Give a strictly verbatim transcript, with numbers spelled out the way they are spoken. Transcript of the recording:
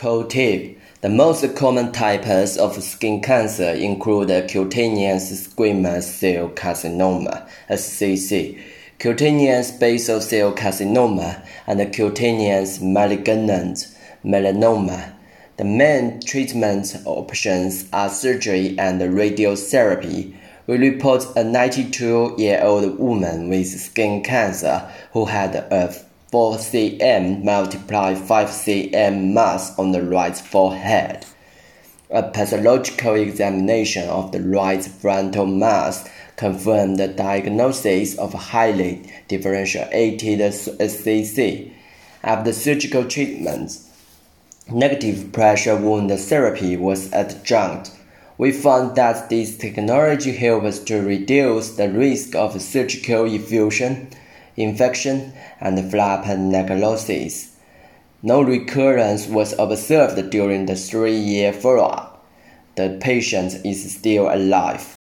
Cold tip. The most common types of skin cancer include cutaneous squamous cell carcinoma (S C C), cutaneous basal cell carcinoma, and cutaneous malignant melanoma. The main treatment options are surgery and radiotherapy. We report a ninety-two-year-old woman with skin cancer who had a four centimeter multiplied five centimeter mass on the right forehead. A pathological examination of the right frontal mass confirmed the diagnosis of highly differentiated S C C. After surgical treatment, negative pressure wound therapy was adjunct. We found that this technology helps to reduce the risk of surgical effusion, infection, and flap necrosis. No recurrence was observed during the three-year follow-up. The patient is still alive.